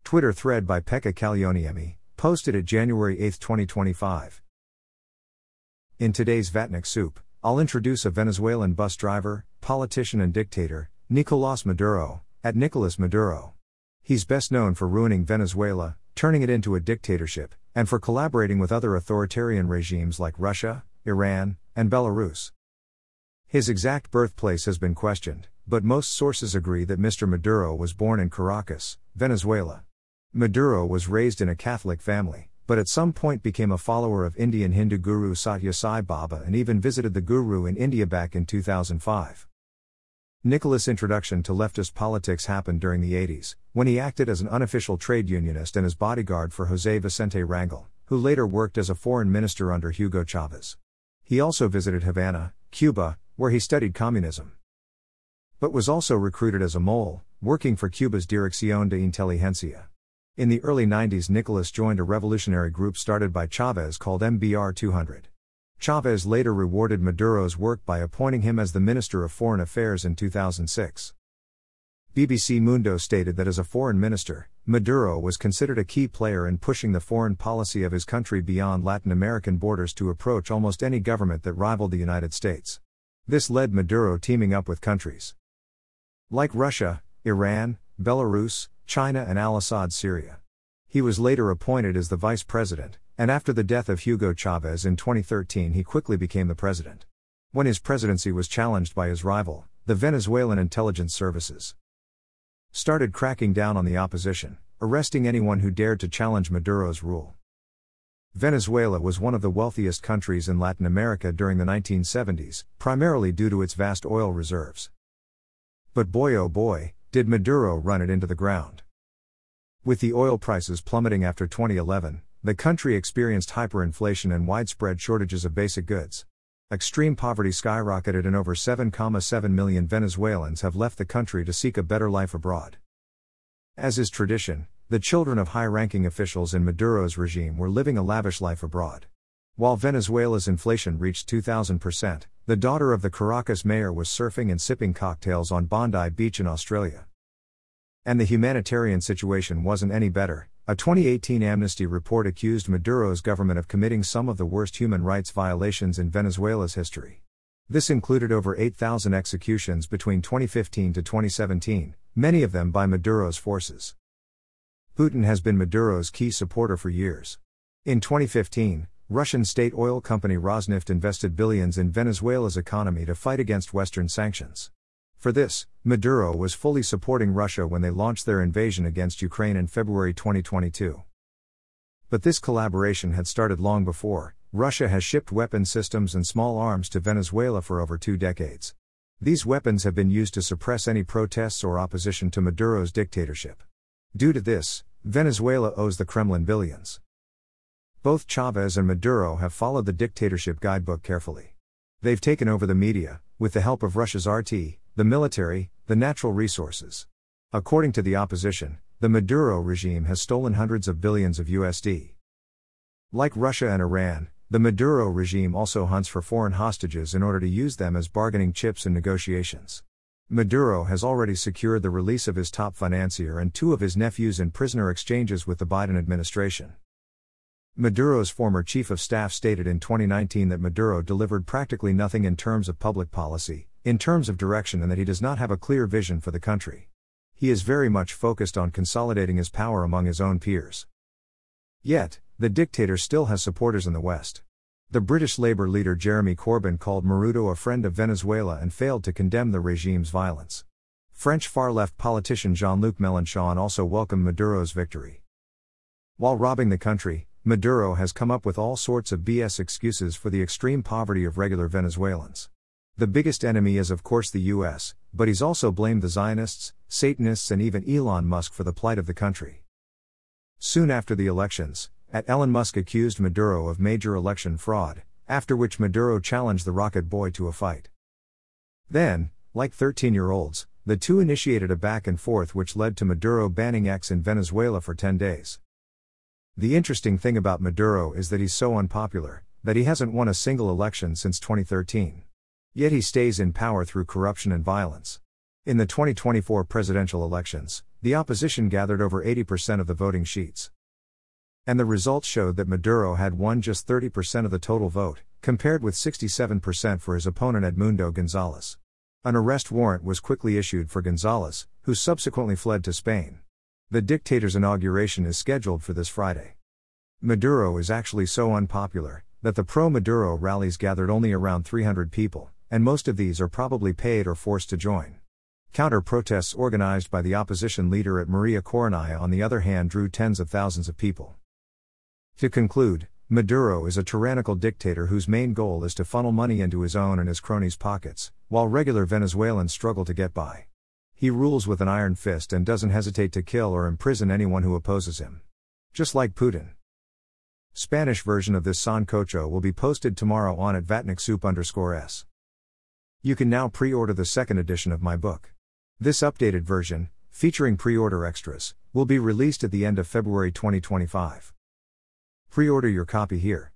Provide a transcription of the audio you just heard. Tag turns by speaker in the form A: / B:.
A: Twitter thread by Pekka Kallioniemi, posted at January 8, 2025. In today's Vatnik Soup, I'll introduce a Venezuelan bus driver, politician and dictator, Nicolás Maduro, at Nicolas Maduro. He's best known for ruining Venezuela, turning it into a dictatorship, and for collaborating with other authoritarian regimes like Russia, Iran, and Belarus. His exact birthplace has been questioned, but most sources agree that Mr. Maduro was born in Caracas, Venezuela. Maduro was raised in a Catholic family, but at some point became a follower of Indian Hindu guru Satya Sai Baba and even visited the guru in India back in 2005. Nicolas' introduction to leftist politics happened during the 80s, when he acted as an unofficial trade unionist and as bodyguard for José Vicente Rangel, who later worked as a foreign minister under Hugo Chavez. He also visited Havana, Cuba, where he studied communism. But was also recruited as a mole, working for Cuba's Dirección de Inteligencia. In the early 90s, Nicolas joined a revolutionary group started by Chavez called MBR 200. Chavez later rewarded Maduro's work by appointing him as the Minister of Foreign Affairs in 2006. BBC Mundo stated that as a foreign minister, Maduro was considered a key player in pushing the foreign policy of his country beyond Latin American borders to approach almost any government that rivaled the United States. This led Maduro teaming up with countries like Russia, Iran, Belarus, China and al-Assad Syria. He was later appointed as the vice president, and after the death of Hugo Chavez in 2013 he quickly became the president. When his presidency was challenged by his rival, the Venezuelan intelligence services started cracking down on the opposition, arresting anyone who dared to challenge Maduro's rule. Venezuela was one of the wealthiest countries in Latin America during the 1970s, primarily due to its vast oil reserves. But boy oh boy, did Maduro run it into the ground. With the oil prices plummeting after 2011, the country experienced hyperinflation and widespread shortages of basic goods. Extreme poverty skyrocketed and over 7.7 million Venezuelans have left the country to seek a better life abroad. As is tradition, the children of high-ranking officials in Maduro's regime were living a lavish life abroad. While Venezuela's inflation reached 2,000%, the daughter of the Caracas mayor was surfing and sipping cocktails on Bondi Beach in Australia. And the humanitarian situation wasn't any better. A 2018 Amnesty report accused Maduro's government of committing some of the worst human rights violations in Venezuela's history. This included over 8,000 executions between 2015 to 2017, many of them by Maduro's forces. Putin has been Maduro's key supporter for years. In 2015, Russian state oil company Rosneft invested billions in Venezuela's economy to fight against Western sanctions. For this, Maduro was fully supporting Russia when they launched their invasion against Ukraine in February 2022. But this collaboration had started long before. Russia has shipped weapon systems and small arms to Venezuela for over 2 decades. These weapons have been used to suppress any protests or opposition to Maduro's dictatorship. Due to this, Venezuela owes the Kremlin billions. Both Chavez and Maduro have followed the dictatorship guidebook carefully. They've taken over the media, with the help of Russia's RT, the military, the natural resources. According to the opposition, the Maduro regime has stolen hundreds of billions of USD. Like Russia and Iran, the Maduro regime also hunts for foreign hostages in order to use them as bargaining chips in negotiations. Maduro has already secured the release of his top financier and 2 of his nephews in prisoner exchanges with the Biden administration. Maduro's former chief of staff stated in 2019 that Maduro delivered practically nothing in terms of public policy, in terms of direction, and that he does not have a clear vision for the country. He is very much focused on consolidating his power among his own peers. Yet, the dictator still has supporters in the West. The British Labour leader Jeremy Corbyn called Maduro a friend of Venezuela and failed to condemn the regime's violence. French far-left politician Jean-Luc Mélenchon also welcomed Maduro's victory. While robbing the country, Maduro has come up with all sorts of BS excuses for the extreme poverty of regular Venezuelans. The biggest enemy is of course the US, but he's also blamed the Zionists, Satanists and even Elon Musk for the plight of the country. Soon after the elections, Elon Musk accused Maduro of major election fraud, after which Maduro challenged the rocket boy to a fight. Then, like 13-year-olds, the two initiated a back and forth which led to Maduro banning X in Venezuela for 10 days. The interesting thing about Maduro is that he's so unpopular, that he hasn't won a single election since 2013. Yet he stays in power through corruption and violence. In the 2024 presidential elections, the opposition gathered over 80% of the voting sheets. And the results showed that Maduro had won just 30% of the total vote, compared with 67% for his opponent Edmundo Gonzalez. An arrest warrant was quickly issued for Gonzalez, who subsequently fled to Spain. The dictator's inauguration is scheduled for this Friday. Maduro is actually so unpopular that the pro-Maduro rallies gathered only around 300 people, and most of these are probably paid or forced to join. Counter-protests organized by the opposition leader at Maria Corina, on the other hand, drew tens of thousands of people. To conclude, Maduro is a tyrannical dictator whose main goal is to funnel money into his own and his cronies' pockets, while regular Venezuelans struggle to get by. He rules with an iron fist and doesn't hesitate to kill or imprison anyone who opposes him. Just like Putin. Spanish version of this Sancocho will be posted tomorrow on at vatniksoup_s. You can now pre-order the second edition of my book. This updated version, featuring pre-order extras, will be released at the end of February 2025. Pre-order your copy here.